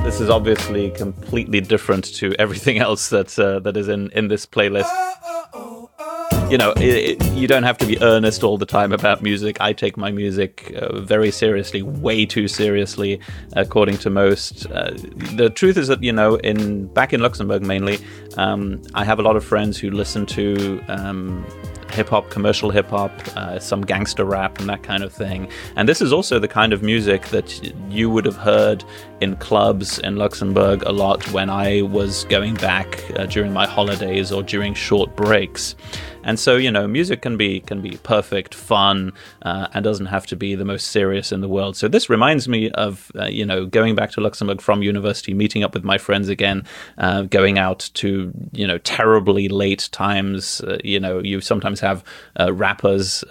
This is obviously completely different to everything else that is in this playlist. You know, you don't have to be earnest all the time about music. I take my music very seriously, way too seriously, according to most. The truth is that, you know, back in Luxembourg mainly, I have a lot of friends who listen to hip-hop, commercial hip-hop, some gangster rap and that kind of thing. And this is also the kind of music that you would have heard in clubs in Luxembourg a lot when I was going back during my holidays or during short breaks. And so, you know, music can be perfect, fun, and doesn't have to be the most serious in the world. So this reminds me of, you know, going back to Luxembourg from university, meeting up with my friends again, going out to, you know, terribly late times. You know, you sometimes have rappers,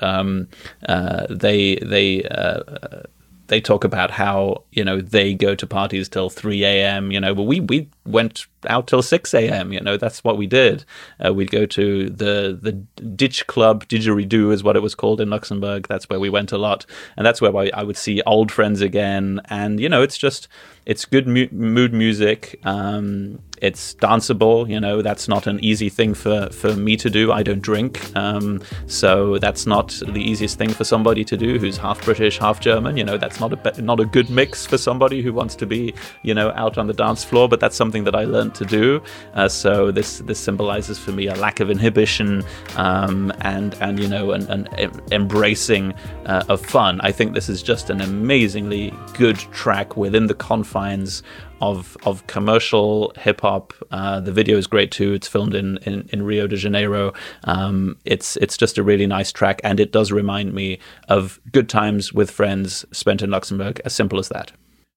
they talk about how, you know, they go to parties till 3 a.m., you know, but we went out till 6 a.m., you know, that's what we did. We'd go to the Ditch Club, Didgeridoo is what it was called in Luxembourg. That's where we went a lot. And that's where I would see old friends again. And, you know, it's good mood music. It's danceable, you know, that's not an easy thing for me to do. I don't drink. So that's not the easiest thing for somebody to do who's half British, half German. You know, that's not a good mix for somebody who wants to be, you know, out on the dance floor, but that's something that I learned to do. So this symbolizes for me a lack of inhibition, and you know, an embracing of fun. I think this is just an amazingly good track within the confines of commercial hip hop. The video is great too. It's filmed in Rio de Janeiro. It's just a really nice track, and it does remind me of good times with friends spent in Luxembourg. As simple as that.